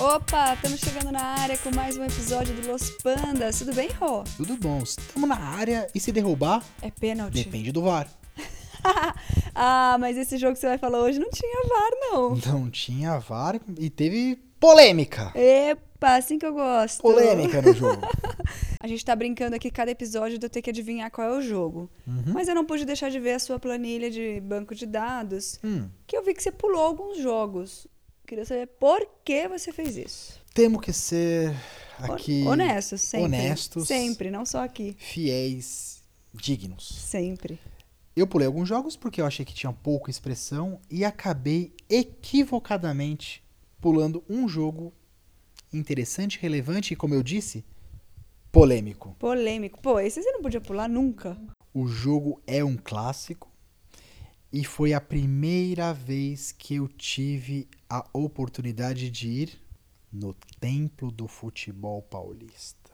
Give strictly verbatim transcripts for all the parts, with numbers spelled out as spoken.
Opa, estamos chegando na área com mais um episódio do Los Pandas. Tudo bem, Rô? Tudo bom, estamos na área e se derrubar, É pênalti. depende do V A R. Ah, mas esse jogo que você vai falar hoje não tinha V A R, não. Não tinha V A R e teve polêmica. Epa, assim que eu gosto. Polêmica no jogo. A gente tá brincando aqui cada episódio de eu ter que adivinhar qual é o jogo. Uhum. Mas eu não pude deixar de ver a sua planilha de banco de dados, Hum, que eu vi que você pulou alguns jogos. Queria saber por que você fez isso. temos que ser aqui Honestos, sempre. honestos, Sempre, não só aqui. fiéis, dignos. Sempre. Eu pulei alguns jogos porque eu achei que tinha pouca expressão e acabei equivocadamente pulando um jogo interessante, relevante e, como eu disse, polêmico. Polêmico. Pô, esse você não podia pular nunca. O jogo é um clássico e foi a primeira vez que eu tive a oportunidade de ir no Templo do Futebol Paulista,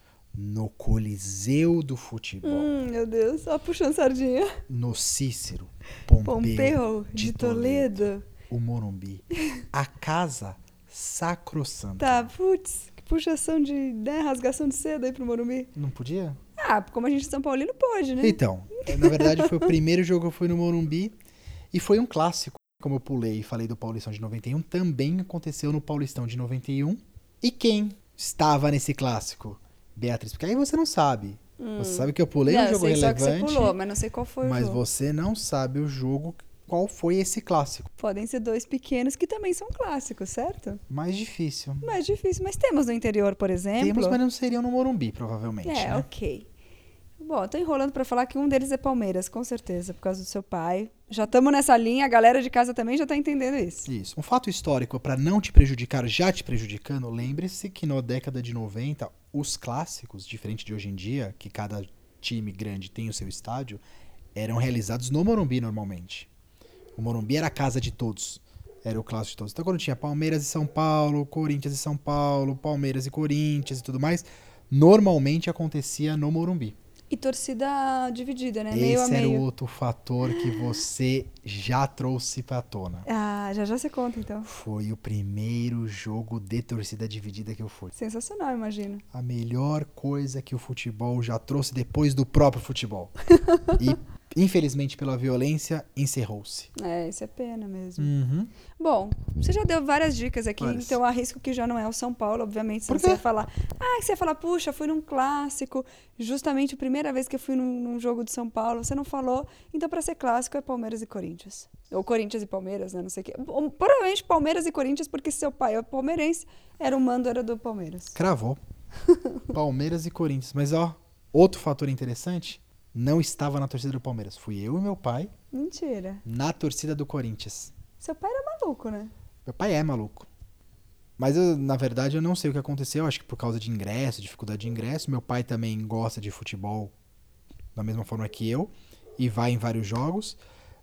no Coliseu do Futebol, Hum, meu Deus, só puxando sardinha. no Cícero, Pompeu, Pompeu de, de Toledo. Toledo, o Morumbi, a casa sacrossanta. Tá, putz, que puxação de, né, rasgação de seda aí pro Morumbi. Não podia? Ah, como a gente é São Paulino, pode, né? Então, na verdade foi o primeiro jogo que eu fui no Morumbi e foi um clássico. Como eu pulei e falei do Paulistão de noventa e um, também aconteceu no Paulistão de noventa e um. E quem estava nesse clássico? Beatriz, porque aí você não sabe. Hum. Você sabe que eu pulei Não, um eu jogo sei só relevante, que você pulou, mas não sei qual foi mas o jogo. você não sabe o jogo, qual foi esse clássico. Podem ser dois pequenos que também são clássicos, certo? Mais difícil. Mais difícil, mas temos no interior, por exemplo. Temos, mas não seriam no Morumbi, provavelmente, É, né? ok. Bom, tô enrolando pra falar que um deles é Palmeiras, com certeza, por causa do seu pai. Já estamos nessa linha, a galera de casa também já tá entendendo isso. Isso. Um fato histórico, para não te prejudicar, já te prejudicando, lembre-se que na década de noventa, os clássicos, diferente de hoje em dia, que cada time grande tem o seu estádio, eram realizados no Morumbi normalmente. O Morumbi era a casa de todos. Era o clássico de todos. Então, quando tinha Palmeiras e São Paulo, Corinthians e São Paulo, Palmeiras e Corinthians e tudo mais, normalmente acontecia no Morumbi. E torcida dividida, né? Meio a Esse era meio. o outro fator que você já trouxe pra tona. Ah, já já você conta, então. Foi o primeiro jogo de torcida dividida que eu fui. Sensacional, imagino. A melhor coisa que o futebol já trouxe depois do próprio futebol. E, infelizmente, pela violência, encerrou-se. É, isso é pena mesmo. Uhum. Bom, você já deu várias dicas aqui, Várias. então arrisco que já não é o São Paulo, obviamente. Senão Por quê? você ia falar, ah, que você ia falar, puxa, fui num clássico, justamente a primeira vez que eu fui num, num jogo de São Paulo, você não falou, então pra ser clássico é Palmeiras e Corinthians. Ou Corinthians e Palmeiras, né, não sei o quê. Ou, provavelmente Palmeiras e Corinthians, porque seu pai é palmeirense, era o mando, era do Palmeiras. Cravou. Palmeiras e Corinthians. Mas, ó, outro fator interessante, não estava na torcida do Palmeiras. Fui eu e meu pai Mentira. na torcida do Corinthians. Seu pai era maluco, né? Meu pai é maluco. Mas, eu, na verdade, eu não sei o que aconteceu. Acho que por causa de ingresso, dificuldade de ingresso. Meu pai também gosta de futebol da mesma forma que eu. E vai em vários jogos.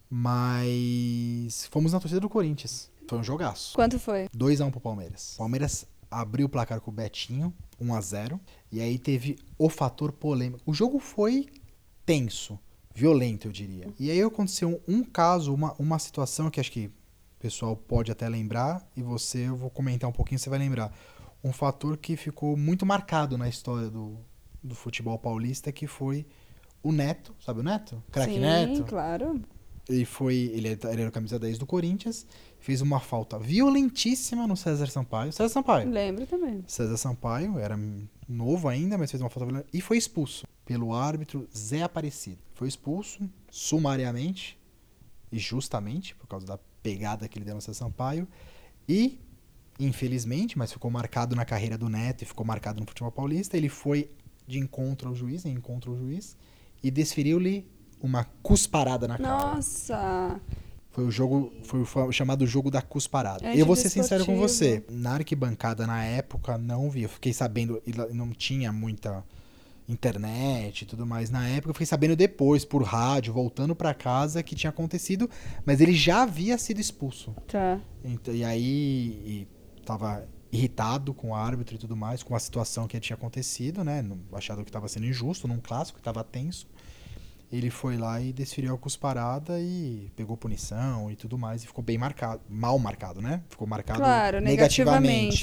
Mas fomos na torcida do Corinthians. Foi um jogaço. Quanto foi? dois a um pro Palmeiras. Palmeiras abriu o placar com o Betinho, um a zero. E aí teve o fator polêmico. O jogo foi tenso, violento, eu diria. E aí aconteceu um caso, uma, uma situação que acho que o pessoal pode até lembrar, e você, eu vou comentar um pouquinho, você vai lembrar. Um fator que ficou muito marcado na história do, do futebol paulista, que foi o Neto, sabe o Neto? Craque Sim, Neto. claro. Ele foi, ele era o camisa dez do Corinthians, fez uma falta violentíssima no César Sampaio. César Sampaio. Lembro também. César Sampaio, era novo ainda, mas fez uma falta violenta e foi expulso pelo árbitro Zé Aparecido. Foi expulso sumariamente e justamente por causa da pegada que ele deu no César Sampaio e, infelizmente, mas ficou marcado na carreira do Neto e ficou marcado no futebol paulista, ele foi de encontro ao juiz, em encontro ao juiz, e desferiu-lhe uma cusparada na cara. Nossa! Foi o jogo, foi o chamado jogo da cusparada. Antidesportivo. Eu vou ser sincero com você, na arquibancada na época não vi, eu fiquei sabendo, não tinha muita internet e tudo mais na época, eu fiquei sabendo depois, por rádio, voltando pra casa, que tinha acontecido, mas ele já havia sido expulso. Tá. Então, e aí, e tava irritado com o árbitro e tudo mais, com a situação que tinha acontecido, né, achado que tava sendo injusto, num clássico, que tava tenso. Ele foi lá e desferiu a cusparada e pegou punição e tudo mais. E ficou bem marcado. Mal marcado, né? Ficou marcado Claro, negativamente. negativamente.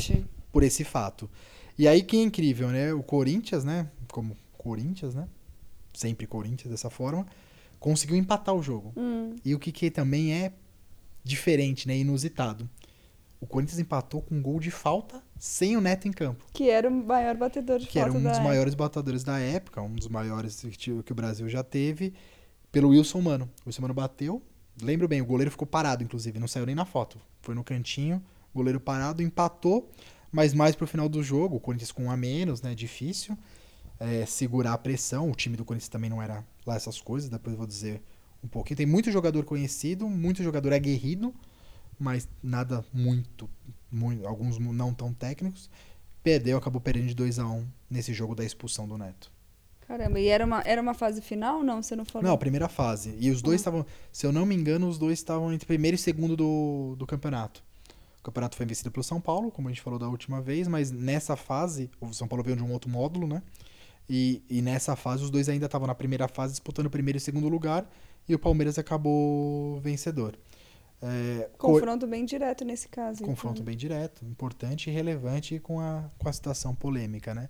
por esse fato. E aí que é incrível, né? O Corinthians, né? Como Corinthians, né? Sempre Corinthians dessa forma, conseguiu empatar o jogo. Hum. E o que, que também é diferente, né? Inusitado. O Corinthians empatou com um gol de falta sem o Neto em campo. Que era o maior batedor de Que era falta um da dos época. maiores batedores da época, um dos maiores que o Brasil já teve, pelo Wilson Mano. O Wilson Mano bateu, lembro bem, o goleiro ficou parado, inclusive, não saiu nem na foto. Foi no cantinho, o goleiro parado, empatou, mas mais pro final do jogo, o Corinthians com um a menos, né, difícil, é, segurar a pressão. O time do Corinthians também não era lá essas coisas, depois eu vou dizer um pouquinho. Tem muito jogador conhecido, muito jogador aguerrido, mas nada muito, muito, alguns não tão técnicos. Perdeu, acabou perdendo de dois a um nesse jogo da expulsão do Neto. Caramba, e era uma, era uma fase final? Não, você não falou? Não, a primeira fase. E os dois Ah. estavam, se eu não me engano, os dois estavam entre primeiro e segundo do, do campeonato. O campeonato foi vencido pelo São Paulo, como a gente falou da última vez, mas nessa fase, o São Paulo veio de um outro módulo, né? E, e nessa fase, os dois ainda estavam na primeira fase, disputando o primeiro e segundo lugar, e o Palmeiras acabou vencedor. É, Confronto bem direto nesse caso. Confronto então. bem direto, importante e relevante com a, com a situação polêmica, né?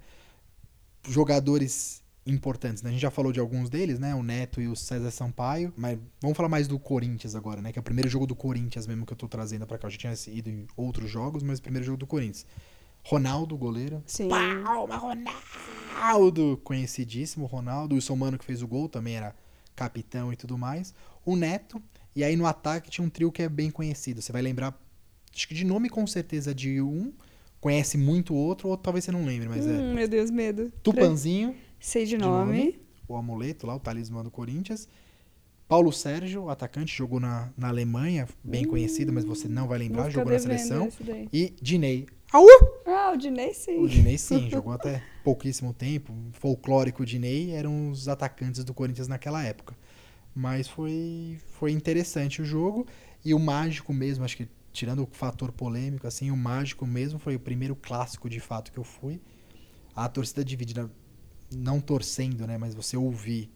Jogadores importantes, né? A gente já falou de alguns deles, né? O Neto e o César Sampaio, mas vamos falar mais do Corinthians agora, né? Que é o primeiro jogo do Corinthians mesmo que eu tô trazendo pra cá. Eu já tinha ido em outros jogos, mas o primeiro jogo do Corinthians. Ronaldo, goleiro. Sim. Palma, Ronaldo! Conhecidíssimo, Ronaldo. O Wilson Mano que fez o gol também era capitão e tudo mais. O Neto. E aí no ataque tinha um trio que é bem conhecido. Você vai lembrar, acho que de nome com certeza de um, conhece muito o outro, ou talvez você não lembre, mas hum, é Meu Deus, medo. Tupanzinho, Sei de de nome. nome, o amuleto lá, o talismã do Corinthians. Paulo Sérgio, o atacante, jogou na, na Alemanha, bem Hum, conhecido, mas você não vai lembrar, Vou ficar jogou na devendo seleção. esse daí. E Diney. Au! Ah, o Diney sim. O Diney sim, jogou até pouquíssimo tempo. Folclórico Diney eram os atacantes do Corinthians naquela época. Mas foi, foi interessante o jogo. E o mágico mesmo, acho que tirando o fator polêmico, assim, o mágico mesmo foi o primeiro clássico de fato que eu fui. A torcida dividida, não torcendo, né? Mas você ouvir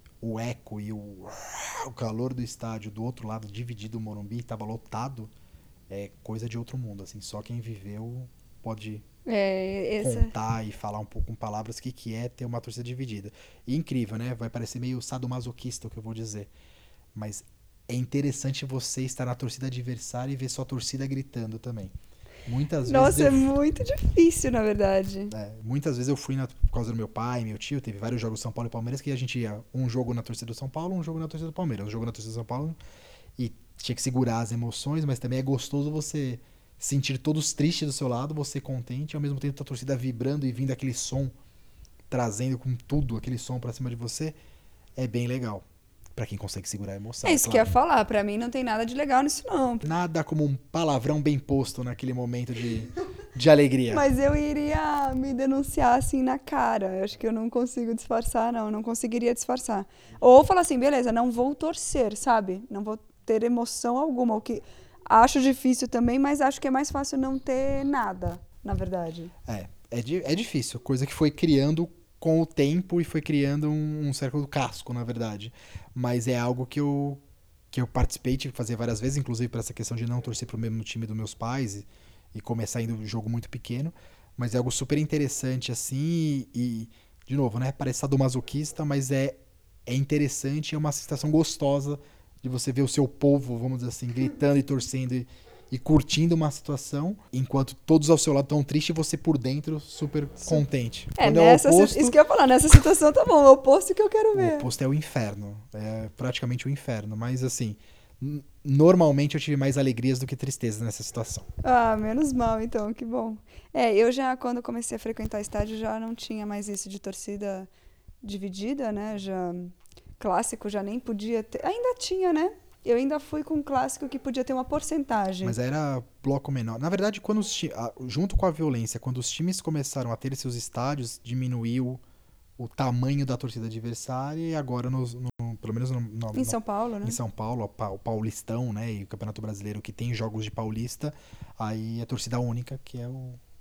o eco e o, o calor do estádio do outro lado, dividido o Morumbi, estava lotado, é coisa de outro mundo, assim. Só quem viveu pode É, essa... contar e falar um pouco com palavras o que, que é ter uma torcida dividida. E incrível, né? Vai parecer meio sadomasoquista o que eu vou dizer. Mas é interessante você estar na torcida adversária e ver sua torcida gritando também. Muitas Nossa, vezes eu... é muito difícil, na verdade. É, muitas vezes eu fui na, por causa do meu pai, meu tio, teve vários jogos São Paulo e Palmeiras que a gente ia um jogo na torcida do São Paulo, um jogo na torcida do Palmeiras, um jogo na torcida do São Paulo, e tinha que segurar as emoções, mas também é gostoso você sentir todos tristes do seu lado, você contente, e ao mesmo tempo a torcida vibrando e vindo aquele som, trazendo com tudo aquele som pra cima de você, é bem legal. Pra quem consegue segurar a emoção. É isso claro. que eu ia falar. Pra mim não tem nada de legal nisso, não. Nada como um palavrão bem posto naquele momento de, de alegria. Mas eu iria me denunciar assim na cara. Eu acho que eu não consigo disfarçar, não. Eu não conseguiria disfarçar. Ou falar assim, beleza, não vou torcer, sabe? Não vou ter emoção alguma. O que acho difícil também, mas acho que é mais fácil não ter nada, na verdade. É, é, di- é difícil. Coisa que foi criando com o tempo e foi criando um, um cerco do casco, na verdade. Mas é algo que eu, que eu participei, tive que fazer várias vezes, inclusive para essa questão de não torcer pro mesmo time dos meus pais e, e começar indo um jogo muito pequeno. Mas é algo super interessante, assim, e, e, de novo, né? Parece sadomasoquista, mas é, é interessante, é uma sensação gostosa de você ver o seu povo, vamos dizer assim, gritando e torcendo e, e curtindo uma situação, enquanto todos ao seu lado estão tristes e você por dentro super contente. É, Quando nessa, é o oposto, isso que eu ia falar, nessa situação tá bom, é o oposto que eu quero o ver. oposto é o inferno. É praticamente o inferno. Mas assim, n- normalmente eu tive mais alegrias do que tristezas nessa situação. Ah, menos mal então, que bom. É, eu já, quando comecei a frequentar estádio, já não tinha mais isso de torcida dividida, né? Já, clássico já nem podia ter. Ainda tinha, né? Eu ainda fui com um clássico que podia ter uma porcentagem. Mas era bloco menor. Na verdade, quando os ti- a- junto com a violência, quando os times começaram a ter seus estádios, diminuiu o tamanho da torcida adversária e agora, nos- no, pelo menos no, no- Em no- São Paulo, né? em São Paulo, o Pa- o Paulistão, né, e o Campeonato Brasileiro que tem jogos de Paulista, aí é torcida única, que é o, o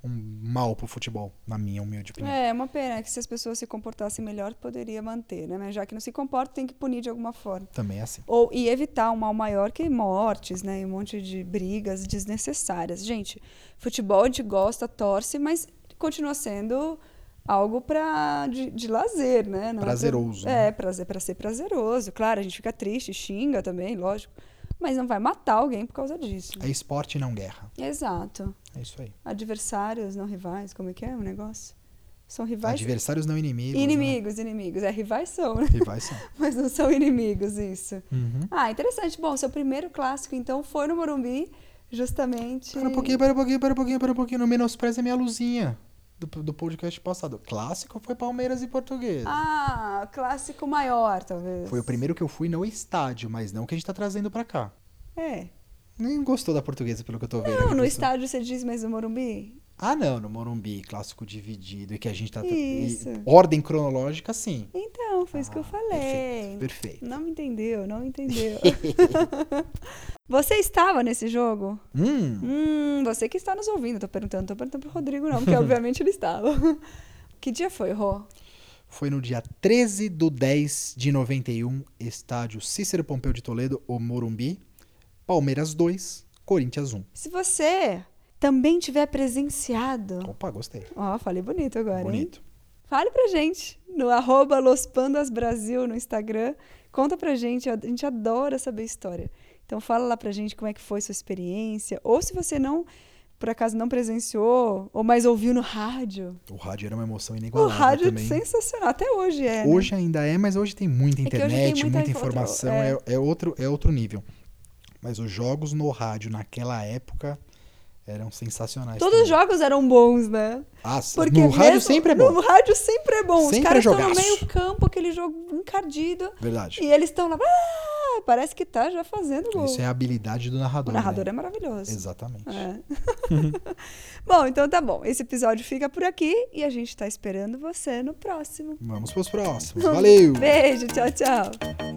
um mal pro futebol, na minha humilde opinião. É, uma pena que se as pessoas se comportassem melhor, poderia manter, né? Mas já que não se comporta, tem que punir de alguma forma. Também é assim. Ou, e evitar um mal maior que mortes, né? E um monte de brigas desnecessárias. Gente, futebol a gente gosta, torce, mas continua sendo algo pra, de, de lazer, né? Não prazeroso. É, pra, né? é prazer, pra ser prazeroso. Claro, a gente fica triste, xinga também, lógico. Mas não vai matar alguém por causa disso. É esporte e não guerra. Exato. É isso aí. Adversários, não rivais, como é que é o negócio? São rivais. Adversários não inimigos. Inimigos, né? inimigos. É, rivais são, né? Rivais são. Mas não são inimigos, isso. Uhum. Ah, interessante. Bom, seu primeiro clássico, então, foi no Morumbi, justamente... Para um pouquinho, para um pouquinho, para um pouquinho, para um pouquinho. Não menospreze a minha luzinha do, do podcast passado. Clássico foi Palmeiras e Portuguesa. Ah, clássico maior, talvez. Foi o primeiro que eu fui no estádio, mas não que a gente tá trazendo pra cá. É. Nem gostou da Portuguesa, pelo que eu tô vendo. Não, aqui, no pessoal. estádio você diz, mas no Morumbi? Ah, não, no Morumbi, clássico dividido, e que a gente tá... Isso. E, ordem cronológica, sim. Então, foi isso Ah, que eu falei. Perfeito, perfeito. Não me entendeu, não me entendeu. Você estava nesse jogo? Hum, Hum, você que está nos ouvindo, tô perguntando, tô perguntando pro Rodrigo não, porque obviamente ele estava. Que dia foi, Rô? foi no dia treze do dez de noventa e um, estádio Cícero Pompeu de Toledo, o Morumbi, Palmeiras dois, Corinthians um. Se você também tiver presenciado... Opa, gostei. Ó, falei bonito agora, Bonito. hein? Fale pra gente no arroba Los Pandas Brasil no Instagram. Conta pra gente, a gente adora saber história. Então fala lá pra gente como é que foi sua experiência. Ou se você não, por acaso não presenciou, ou mais ouviu no rádio. O rádio era uma emoção O inigualável rádio também. é sensacional, até hoje é, né? Hoje ainda é, mas hoje tem muita É que hoje internet, tem muita muita info- informação, é. é, é outro, é outro nível. Mas os jogos no rádio naquela época eram sensacionais. Todos os também. jogos eram bons, né? Ah, Porque no rádio mesmo- sempre é bom. No rádio sempre é bom. Sempre Os caras é estão no jogaço. meio campo, aquele jogo encardido. Verdade. E eles estão lá, ah, parece que tá já fazendo gol. Isso é a habilidade do narrador. O narrador né? é maravilhoso. Exatamente. É. Bom, então tá bom. Esse episódio fica por aqui e a gente tá esperando você no próximo. Vamos pros próximos. Valeu! Beijo, tchau, tchau.